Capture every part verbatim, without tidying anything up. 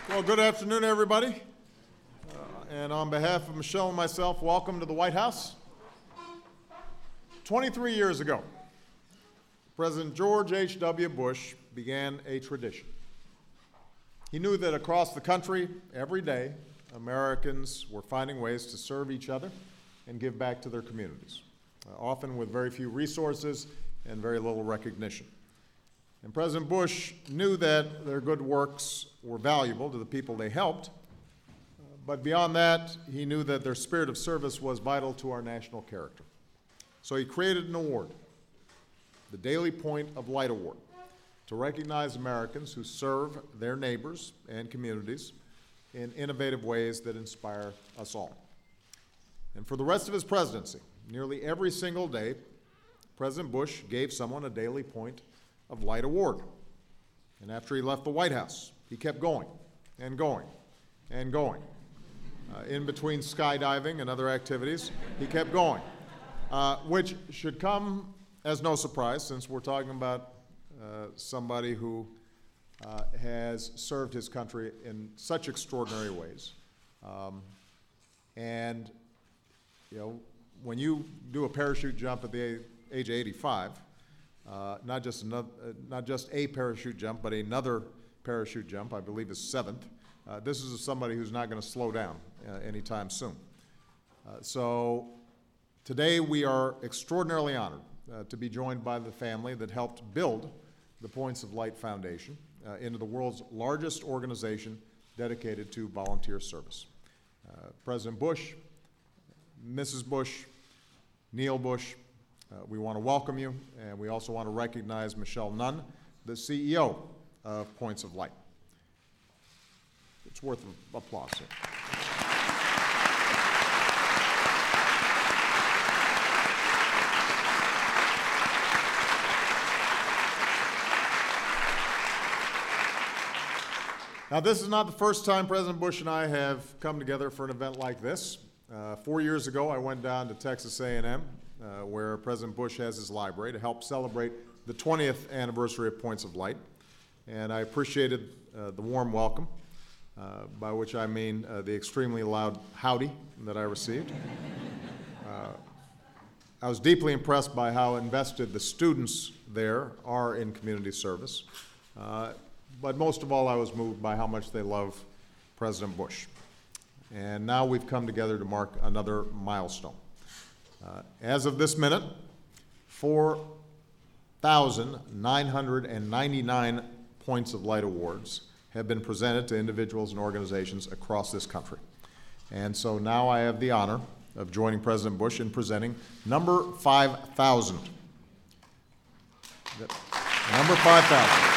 Well, good afternoon, everybody. Uh, and on behalf of Michelle and myself, welcome to the White House. twenty-three years ago, President George H W Bush began a tradition. He knew that across the country, every day, Americans were finding ways to serve each other and give back to their communities, uh, often with very few resources and very little recognition. And President Bush knew that their good works were valuable to the people they helped, uh, but beyond that, he knew that their spirit of service was vital to our national character. So he created an award, the Daily Point of Light Award, to recognize Americans who serve their neighbors and communities in innovative ways that inspire us all. And for the rest of his presidency, nearly every single day, President Bush gave someone a Daily Point of Light Award. And after he left the White House, he kept going and going and going. Uh, in between skydiving and other activities, he kept going, uh, which should come as no surprise since we're talking about uh, somebody who uh, has served his country in such extraordinary ways. Um, and, you know, when you do a parachute jump at the age of eighty-five, Uh, not just another, uh, not just a parachute jump, but another parachute jump, I believe is seventh. Uh, this is somebody who's not going to slow down uh, anytime soon. Uh, so today we are extraordinarily honored uh, to be joined by the family that helped build the Points of Light Foundation uh, into the world's largest organization dedicated to volunteer service. Uh, President Bush, Missus Bush, Neil Bush, Uh, we want to welcome you, and we also want to recognize Michelle Nunn, the C E O of Points of Light. It's worth an applause here. Now, this is not the first time President Bush and I have come together for an event like this. Uh, four years ago, I went down to Texas A and M, Uh, where President Bush has his library, to help celebrate the twentieth anniversary of Points of Light. And I appreciated uh, the warm welcome, uh, by which I mean uh, the extremely loud howdy that I received. Uh, I was deeply impressed by how invested the students there are in community service. Uh, but most of all, I was moved by how much they love President Bush. And now we've come together to mark another milestone. Uh, as of this minute, four thousand nine hundred ninety-nine Points of Light Awards have been presented to individuals and organizations across this country. And so now I have the honor of joining President Bush in presenting number five thousand. Number five thousand.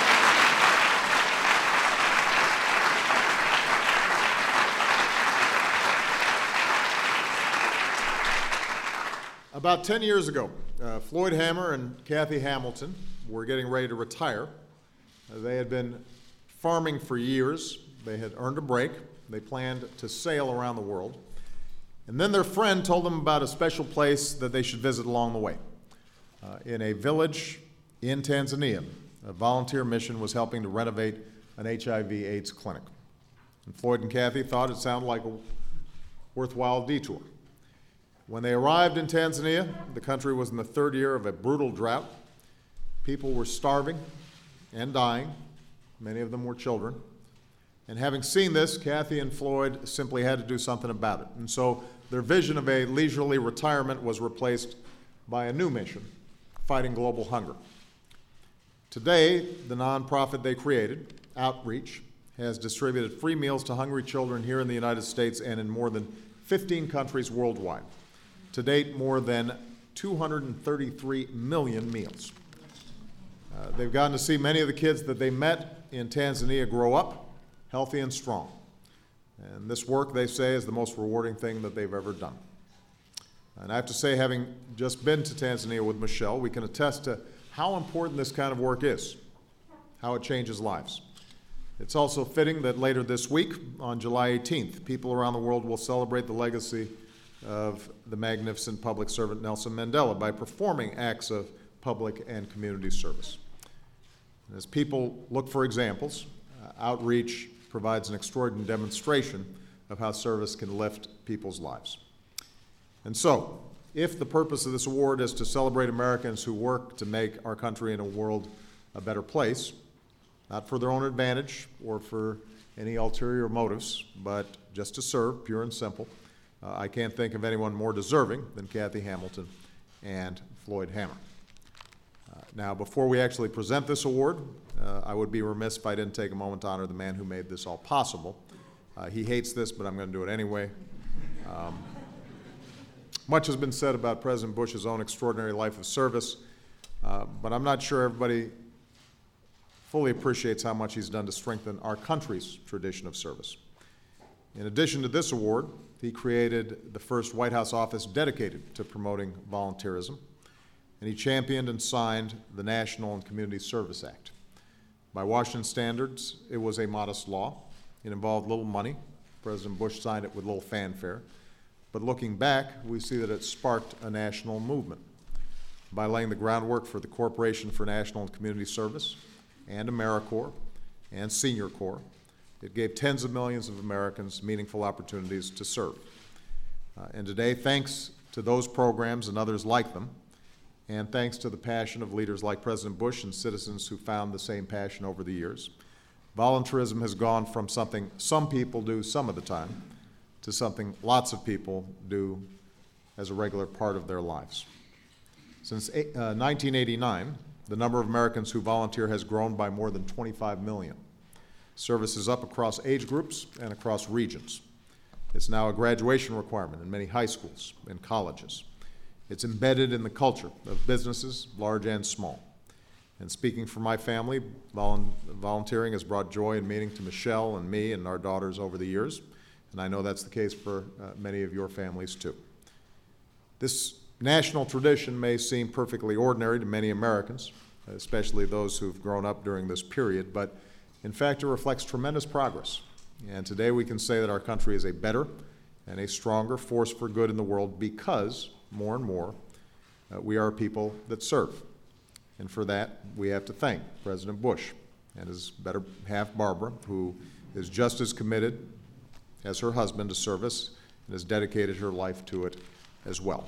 About ten years ago, uh, Floyd Hammer and Kathy Hamilton were getting ready to retire. Uh, they had been farming for years. They had earned a break. They planned to sail around the world. And then their friend told them about a special place that they should visit along the way. Uh, in a village in Tanzania, a volunteer mission was helping to renovate an H I V AIDS clinic. And Floyd and Kathy thought it sounded like a worthwhile detour. When they arrived in Tanzania, the country was in the third year of a brutal drought. People were starving and dying. Many of them were children. And having seen this, Kathy and Floyd simply had to do something about it. And so their vision of a leisurely retirement was replaced by a new mission, fighting global hunger. Today, the nonprofit they created, Outreach, has distributed free meals to hungry children here in the United States and in more than fifteen countries worldwide. To date, more than two hundred thirty-three million meals. Uh, they've gotten to see many of the kids that they met in Tanzania grow up healthy and strong. And this work, they say, is the most rewarding thing that they've ever done. And I have to say, having just been to Tanzania with Michelle, we can attest to how important this kind of work is, how it changes lives. It's also fitting that later this week, on July eighteenth, people around the world will celebrate the legacy of the magnificent public servant Nelson Mandela by performing acts of public and community service. And as people look for examples, uh, Outreach provides an extraordinary demonstration of how service can lift people's lives. And so, if the purpose of this award is to celebrate Americans who work to make our country and a world a better place, not for their own advantage or for any ulterior motives, but just to serve, pure and simple, uh, I can't think of anyone more deserving than Kathy Hamilton and Floyd Hammer. Uh, now, before we actually present this award, uh, I would be remiss if I didn't take a moment to honor the man who made this all possible. Uh, he hates this, but I'm going to do it anyway. Um, much has been said about President Bush's own extraordinary life of service, uh, but I'm not sure everybody fully appreciates how much he's done to strengthen our country's tradition of service. In addition to this award, he created the first White House office dedicated to promoting volunteerism, and he championed and signed the National and Community Service Act. By Washington standards, it was a modest law. It involved little money. President Bush signed it with little fanfare. But looking back, we see that it sparked a national movement by laying the groundwork for the Corporation for National and Community Service and AmeriCorps and Senior Corps. It gave tens of millions of Americans meaningful opportunities to serve. Uh, and today, thanks to those programs and others like them, and thanks to the passion of leaders like President Bush and citizens who found the same passion over the years, volunteerism has gone from something some people do some of the time to something lots of people do as a regular part of their lives. Since uh, nineteen eighty-nine, the number of Americans who volunteer has grown by more than twenty-five million. Service is up across age groups and across regions. It's now a graduation requirement in many high schools and colleges. It's embedded in the culture of businesses, large and small. And speaking for my family, volu- volunteering has brought joy and meaning to Michelle and me and our daughters over the years, and I know that's the case for uh, many of your families too. This national tradition may seem perfectly ordinary to many Americans, especially those who've grown up during this period, but in fact it reflects tremendous progress. And today we can say that our country is a better and a stronger force for good in the world because, more and more, uh, we are a people that serve. And for that, we have to thank President Bush and his better half, Barbara, who is just as committed as her husband to service and has dedicated her life to it as well.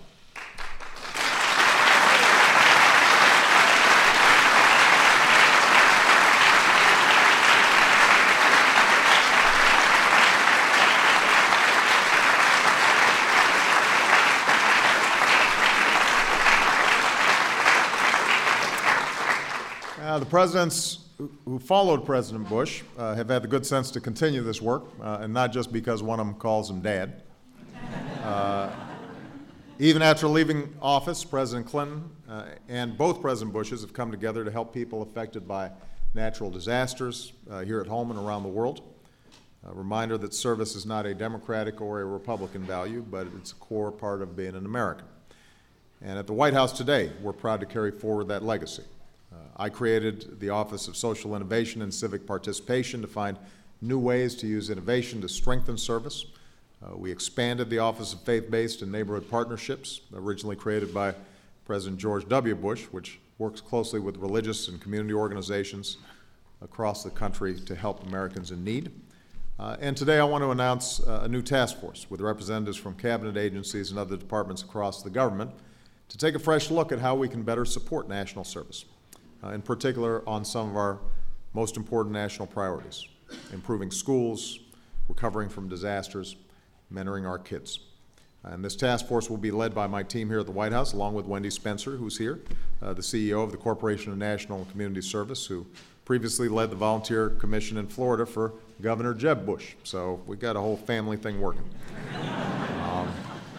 Uh, the presidents who followed President Bush uh, have had the good sense to continue this work, uh, and not just because one of them calls him Dad. Uh, even after leaving office, President Clinton uh, and both President Bushes have come together to help people affected by natural disasters uh, here at home and around the world. A reminder that service is not a Democratic or a Republican value, but it's a core part of being an American. And at the White House today, we're proud to carry forward that legacy. Uh, I created the Office of Social Innovation and Civic Participation to find new ways to use innovation to strengthen service. Uh, we expanded the Office of Faith-Based and Neighborhood Partnerships, originally created by President George W. Bush, which works closely with religious and community organizations across the country to help Americans in need. Uh, and today I want to announce uh, a new task force with representatives from cabinet agencies and other departments across the government to take a fresh look at how we can better support national service. Uh, in particular on some of our most important national priorities, improving schools, recovering from disasters, mentoring our kids. And this task force will be led by my team here at the White House, along with Wendy Spencer, who's here, uh, the C E O of the Corporation of National and Community Service, who previously led the Volunteer Commission in Florida for Governor Jeb Bush. So we've got a whole family thing working. um,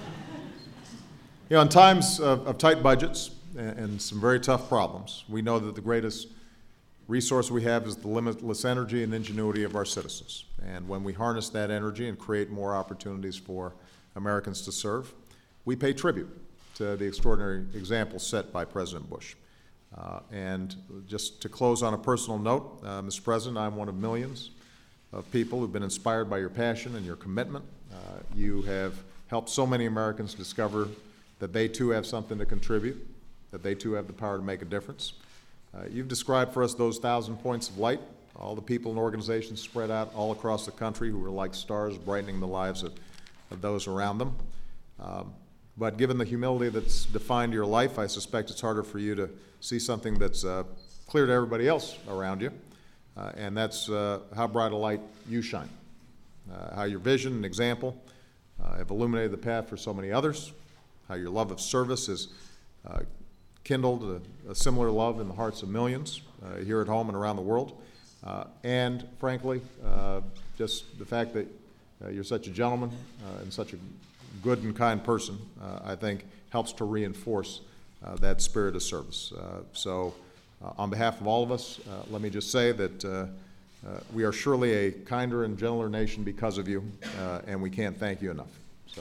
you know, in times of, of tight budgets, and some very tough problems, we know that the greatest resource we have is the limitless energy and ingenuity of our citizens. And when we harness that energy and create more opportunities for Americans to serve, we pay tribute to the extraordinary example set by President Bush. Uh, and just to close on a personal note, uh, Mister President, I'm one of millions of people who've been inspired by your passion and your commitment. Uh, you have helped so many Americans discover that they too have something to contribute, that they too have the power to make a difference. Uh, you've described for us those thousand points of light all the people and organizations spread out all across the country who are like stars brightening the lives of, of those around them. Um, but given the humility that's defined your life, I suspect it's harder for you to see something that's uh, clear to everybody else around you, uh, and that's uh, how bright a light you shine, uh, how your vision and example uh, have illuminated the path for so many others, how your love of service has uh, kindled a, a similar love in the hearts of millions uh, here at home and around the world, uh, and frankly, uh, just the fact that uh, you're such a gentleman uh, and such a good and kind person, uh, I think helps to reinforce uh, that spirit of service. Uh, so uh, on behalf of all of us, uh, let me just say that uh, uh, we are surely a kinder and gentler nation because of you, uh, and we can't thank you enough. So.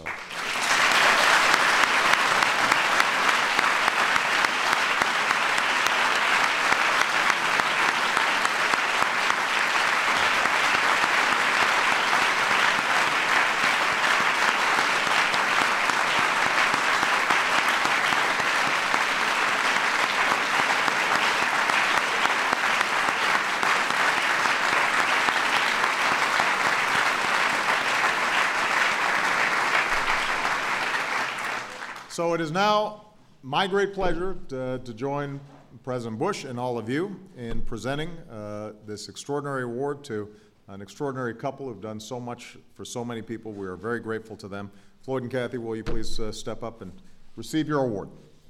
So it is now my great pleasure to, to join President Bush and all of you in presenting uh, this extraordinary award to an extraordinary couple who've done so much for so many people. We are very grateful to them. Floyd and Kathy, will you please uh, step up and receive your award?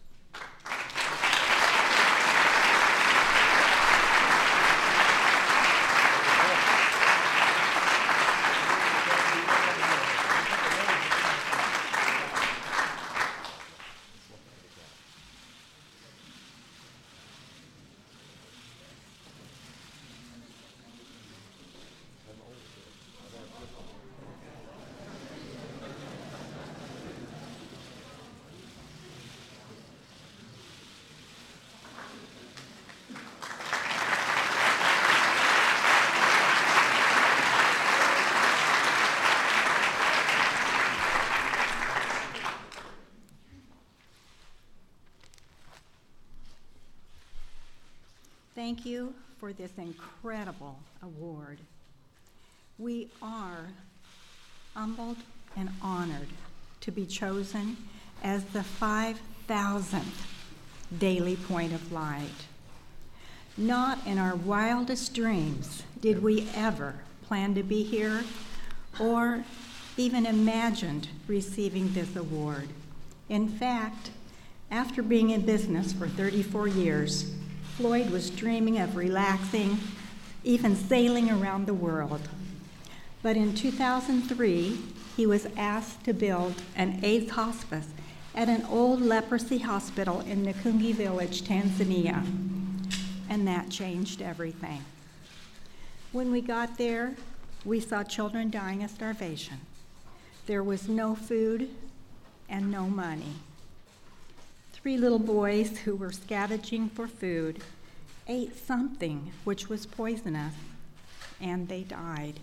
Thank you for this incredible award. We are humbled and honored to be chosen as the five thousandth Daily Point of Light. Not in our wildest dreams did we ever plan to be here or even imagined receiving this award. In fact, after being in business for thirty-four years, Floyd was dreaming of relaxing, even sailing around the world. But in two thousand three, he was asked to build an AIDS hospice at an old leprosy hospital in Nkungi Village, Tanzania. And that changed everything. When we got there, we saw children dying of starvation. There was no food and no money. Three little boys who were scavenging for food ate something which was poisonous, and they died.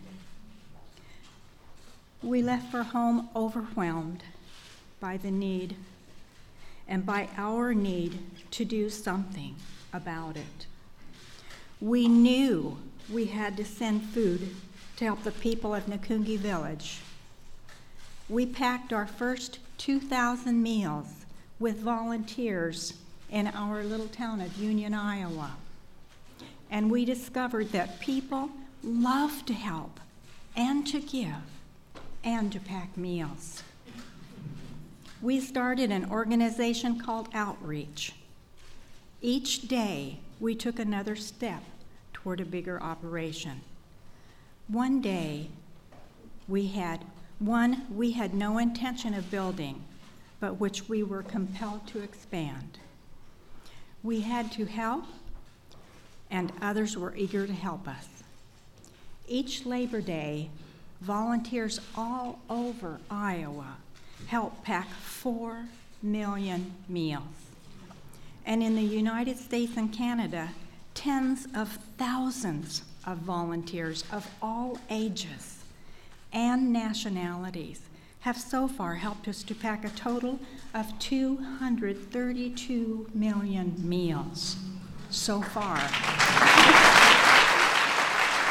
We left for home overwhelmed by the need and by our need to do something about it. We knew we had to send food to help the people of Nkungi Village. We packed our first two thousand meals with volunteers in our little town of Union, Iowa. And we discovered that people love to help and to give and to pack meals. We started an organization called Outreach. Each day, we took another step toward a bigger operation. One day, we had one we had no intention of building, but which we were compelled to expand. We had to help, and others were eager to help us. Each Labor Day, volunteers all over Iowa helped pack four million meals. And in the United States and Canada, tens of thousands of volunteers of all ages and nationalities have so far helped us to pack a total of two hundred thirty-two million meals so far.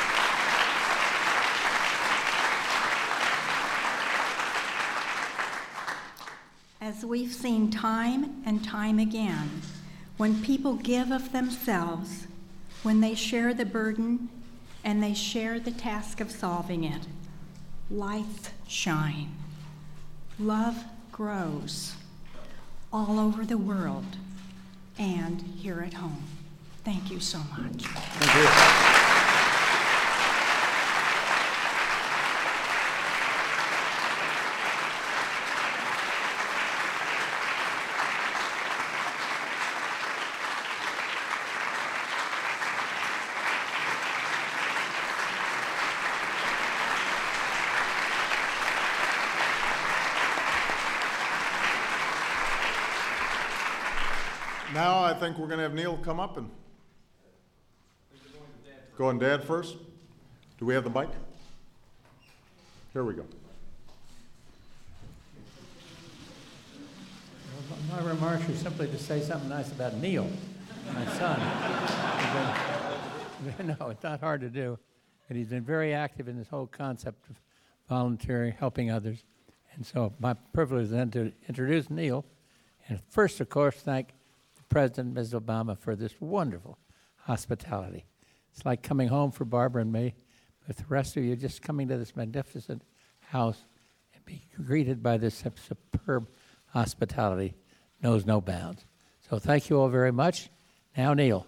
as we've seen time and time again, when people give of themselves, when they share the burden and they share the task of solving it, lights shine. Love grows all over the world and here at home. Thank you so much. Thank you. Now I think we're going to have Neil come up and go on Dad first. Do we have the mic? Here we go. My remarks are simply to say something nice about Neil, my son. Been, no, it's not hard to do. And he's been very active in this whole concept of voluntary, helping others. And so my privilege then to introduce Neil. And first, of course, thank President Miz Obama for this wonderful hospitality. It's like coming home for Barbara and me, with the rest of you just coming to this magnificent house and being greeted by this superb hospitality knows no bounds. So thank you all very much. Now, Neil.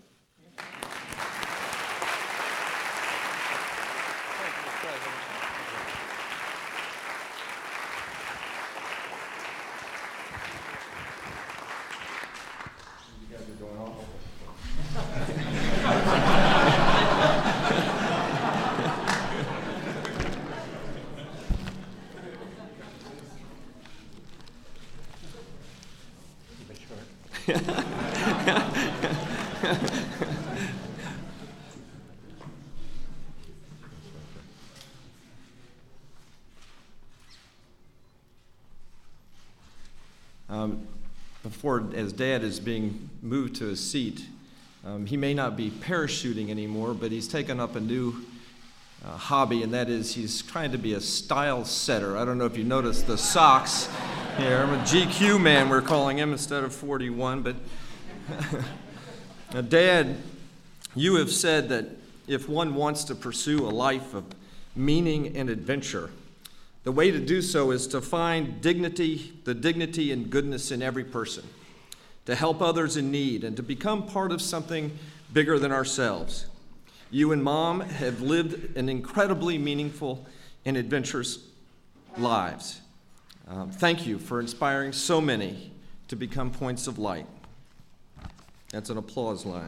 Um, before, as Dad is being moved to a seat, um, he may not be parachuting anymore, but he's taken up a new uh, hobby, and that is he's trying to be a style setter. I don't know if you noticed the socks here. I'm a G Q man, we're calling him, instead of forty-one. But now, Dad, you have said that if one wants to pursue a life of meaning and adventure, the way to do so is to find dignity, the dignity and goodness in every person, to help others in need, and to become part of something bigger than ourselves. You and Mom have lived an incredibly meaningful and adventurous lives. Um, thank you for inspiring so many to become points of light. That's an applause line.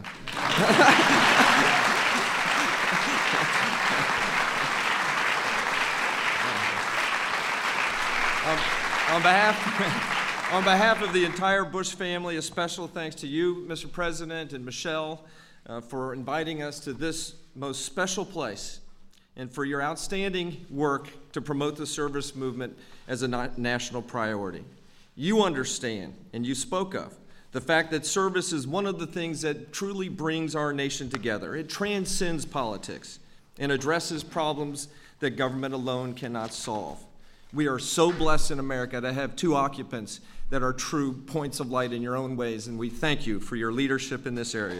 Um, on behalf, on behalf of the entire Bush family, a special thanks to you, Mister President, and Michelle, uh, for inviting us to this most special place, and for your outstanding work to promote the service movement as a na- national priority. You understand, and you spoke of, the fact that service is one of the things that truly brings our nation together. It transcends politics and addresses problems that government alone cannot solve. We are so blessed in America to have two occupants that are true points of light in your own ways, and we thank you for your leadership in this area.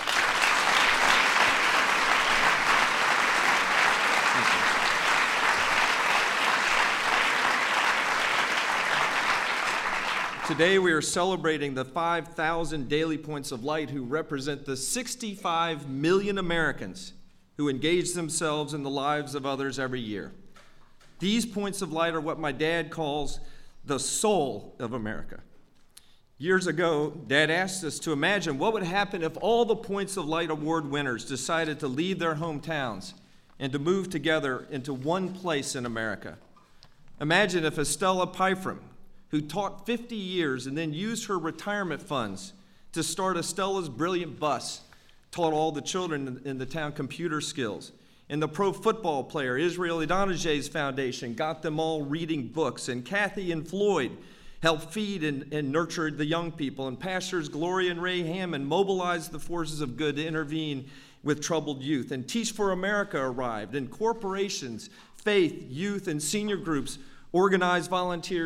Today we are celebrating the five thousand daily points of light who represent the sixty-five million Americans who engage themselves in the lives of others every year. These points of light are what my dad calls the soul of America. Years ago, Dad asked us to imagine what would happen if all the Points of Light Award winners decided to leave their hometowns and to move together into one place in America. Imagine if Estella Pyfrom, who taught fifty years and then used her retirement funds to start Estella's Brilliant Bus, taught all the children in the town computer skills. And the pro football player, Israel Idonijeh's foundation, got them all reading books. And Kathy and Floyd helped feed and, and nurture the young people. And pastors Gloria and Ray Hammond mobilized the forces of good to intervene with troubled youth. And Teach for America arrived. And corporations, faith, youth, and senior groups organized volunteers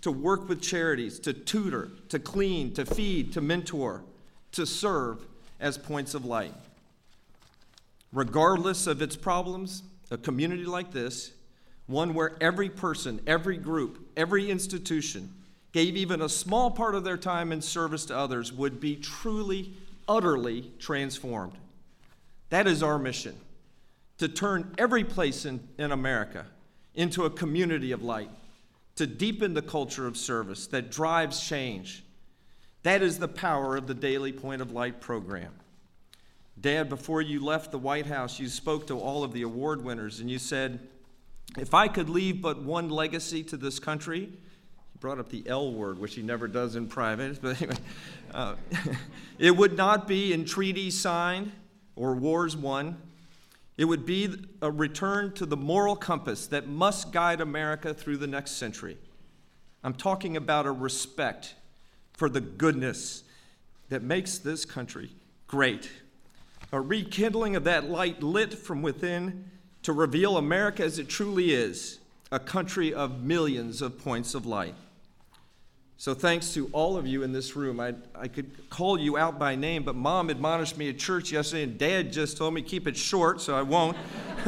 to work with charities, to tutor, to clean, to feed, to mentor, to serve as points of light. Regardless of its problems, a community like this, one where every person, every group, every institution gave even a small part of their time in service to others, would be truly, utterly transformed. That is our mission, to turn every place in, in America into a community of light, to deepen the culture of service that drives change. That is the power of the Daily Point of Light program. Dad, before you left the White House, you spoke to all of the award winners, and you said, if I could leave but one legacy to this country, he brought up the L word, which he never does in private, but anyway, uh, it would not be in treaties signed or wars won. It would be a return to the moral compass that must guide America through the next century. I'm talking about a respect for the goodness that makes this country great. A rekindling of that light lit from within to reveal America as it truly is, a country of millions of points of light. So thanks to all of you in this room. I, I could call you out by name, but Mom admonished me at church yesterday, and Dad just told me keep it short, so I won't.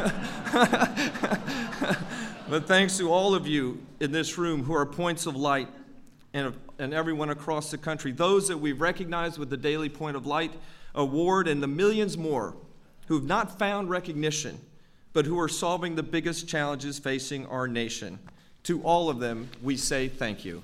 But thanks to all of you in this room who are points of light, and, and everyone across the country, those that we've recognized with the Daily Point of Light Award, and the millions more who've not found recognition, but who are solving the biggest challenges facing our nation. To all of them, we say thank you.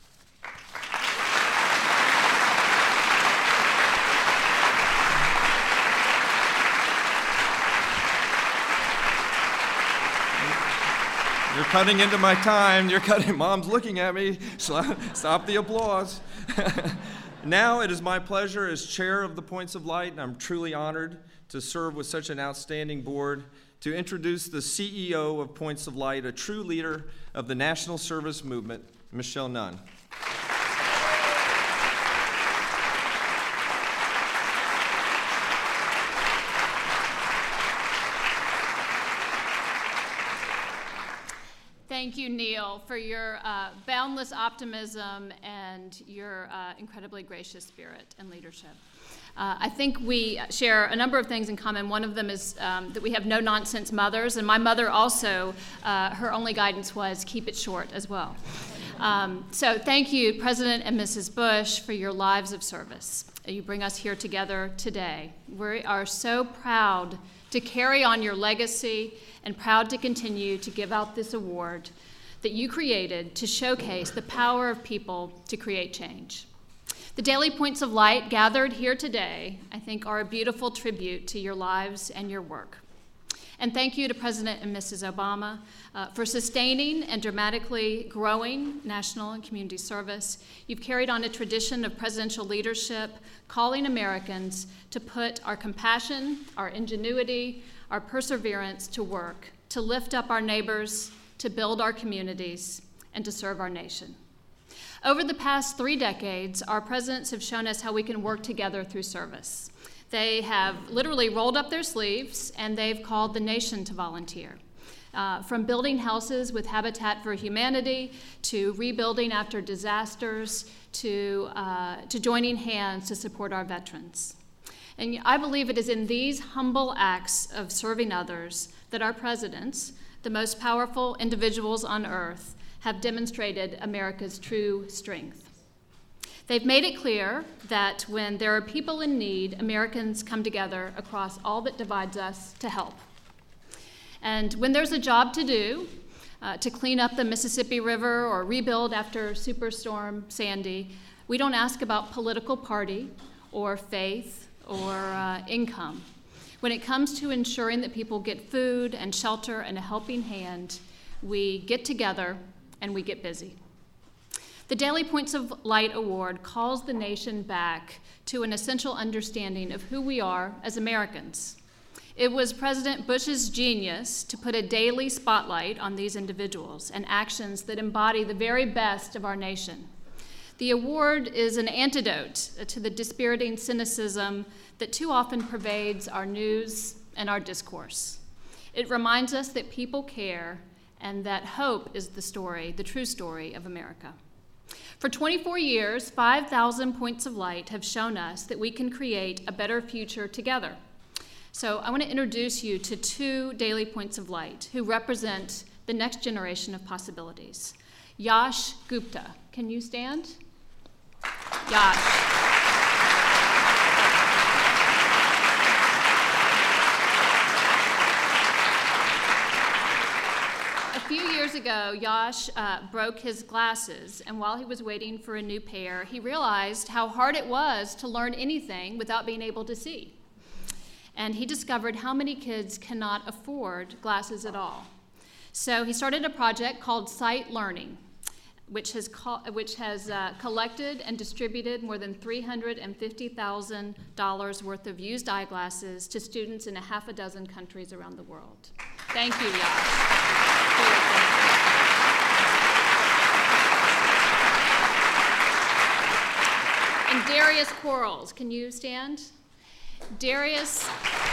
You're cutting into my time. You're cutting. Mom's looking at me. Stop the applause. Now it is my pleasure as chair of the Points of Light, and I'm truly honored to serve with such an outstanding board, to introduce the C E O of Points of Light, a true leader of the National Service Movement, Michelle Nunn. Thank you, Neil, for your uh, boundless optimism and your uh, incredibly gracious spirit and leadership. Uh, I think we share a number of things in common. One of them is um, that we have no-nonsense mothers, and my mother also, uh, her only guidance was keep it short as well. Um, so thank you, President and Missus Bush, for your lives of service. You bring us here together today. We are so proud to carry on your legacy and proud to continue to give out this award that you created to showcase the power of people to create change. The Daily Points of Light gathered here today, I think, are a beautiful tribute to your lives and your work. And thank you to President and Missus Obama uh, for sustaining and dramatically growing national and community service. You've carried on a tradition of presidential leadership, calling Americans to put our compassion, our ingenuity, our perseverance to work, to lift up our neighbors, to build our communities, and to serve our nation. Over the past three decades, our presidents have shown us how we can work together through service. They have literally rolled up their sleeves, and they've called the nation to volunteer. Uh, from building houses with Habitat for Humanity, to rebuilding after disasters, to, uh, to joining hands to support our veterans. And I believe it is in these humble acts of serving others that our presidents, the most powerful individuals on earth, have demonstrated America's true strength. They've made it clear that when there are people in need, Americans come together across all that divides us to help. And when there's a job to do, uh, to clean up the Mississippi River or rebuild after Superstorm Sandy, we don't ask about political party or faith or uh, income. When it comes to ensuring that people get food and shelter and a helping hand, we get together and we get busy. The Daily Points of Light Award calls the nation back to an essential understanding of who we are as Americans. It was President Bush's genius to put a daily spotlight on these individuals and actions that embody the very best of our nation. The award is an antidote to the dispiriting cynicism that too often pervades our news and our discourse. It reminds us that people care and that hope is the story, the true story of America. For twenty-four years, five thousand points of light have shown us that we can create a better future together. So I want to introduce you to two daily points of light who represent the next generation of possibilities. Yash Gupta. Can you stand? Yash. A few years ago, Yash uh, broke his glasses, and while he was waiting for a new pair, he realized how hard it was to learn anything without being able to see. And he discovered how many kids cannot afford glasses at all. So he started a project called Sight Learning, which has, co- which has uh, collected and distributed more than three hundred fifty thousand dollars worth of used eyeglasses to students in a half a dozen countries around the world. Thank you, Yash. And Darius Quarles, can you stand? Darius.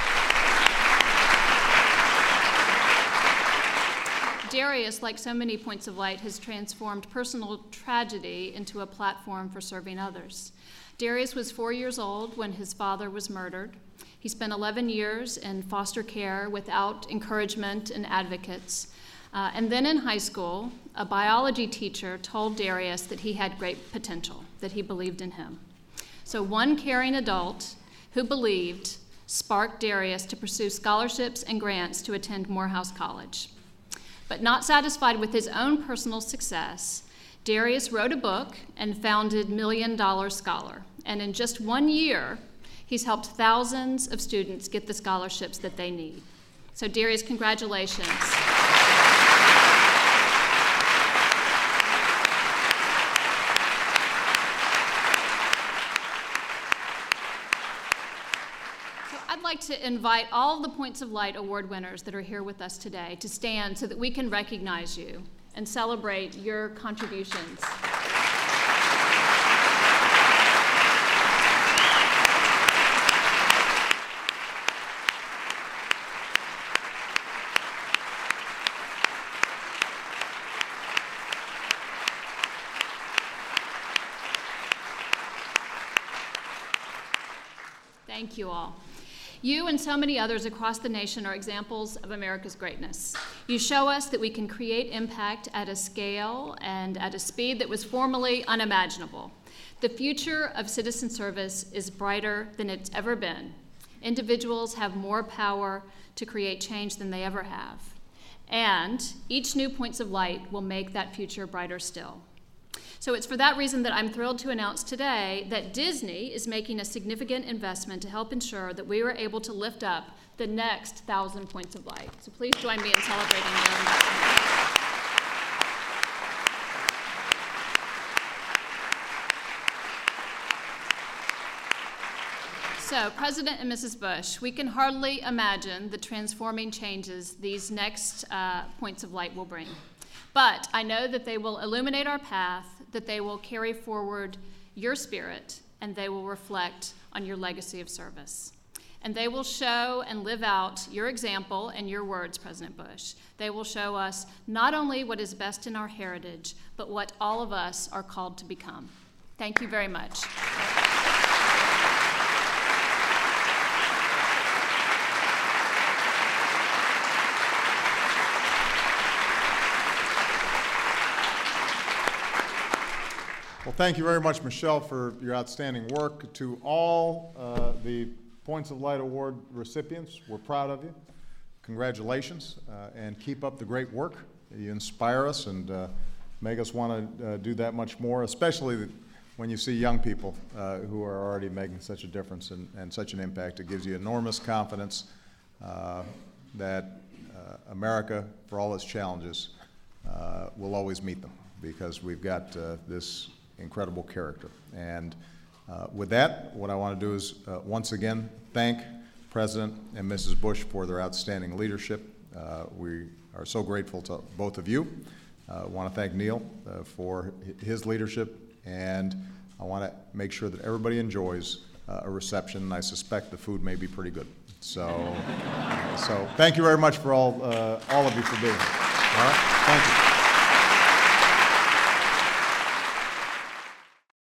Darius, like so many points of light, has transformed personal tragedy into a platform for serving others. Darius was four years old when his father was murdered. He spent eleven years in foster care without encouragement and advocates. Uh, and then in high school, a biology teacher told Darius that he had great potential, that he believed in him. So one caring adult who believed sparked Darius to pursue scholarships and grants to attend Morehouse College. But not satisfied with his own personal success, Darius wrote a book and founded Million Dollar Scholar. And in just one year, he's helped thousands of students get the scholarships that they need. So Darius, congratulations. I'd like to invite all the Points of Light Award winners that are here with us today to stand so that we can recognize you and celebrate your contributions. Thank you all. You and so many others across the nation are examples of America's greatness. You show us that we can create impact at a scale and at a speed that was formerly unimaginable. The future of citizen service is brighter than it's ever been. Individuals have more power to create change than they ever have. And each new Points of Light will make that future brighter still. So it's for that reason that I'm thrilled to announce today that Disney is making a significant investment to help ensure that we are able to lift up the next thousand Points of Light. So please join me in celebrating their investment. So, President and Missus Bush, we can hardly imagine the transforming changes these next uh, Points of Light will bring. But I know that they will illuminate our path, that they will carry forward your spirit, and they will reflect on your legacy of service. And they will show and live out your example and your words, President Bush. They will show us not only what is best in our heritage, but what all of us are called to become. Thank you very much. Well, thank you very much, Michelle, for your outstanding work. To all uh, the Points of Light Award recipients, we're proud of you. Congratulations, uh, and keep up the great work. You inspire us and uh, make us want to uh, do that much more, especially when you see young people uh, who are already making such a difference and, and such an impact. It gives you enormous confidence uh, that uh, America, for all its challenges, uh, will always meet them, because we've got uh, this incredible character. And uh, with that, what I want to do is uh, once again thank President and Missus Bush for their outstanding leadership. Uh, we are so grateful to both of you. I uh, want to thank Neil uh, for his leadership, and I want to make sure that everybody enjoys uh, a reception, and I suspect the food may be pretty good. So, uh, so thank you very much for all, uh, all of you for being here. All right, thank you.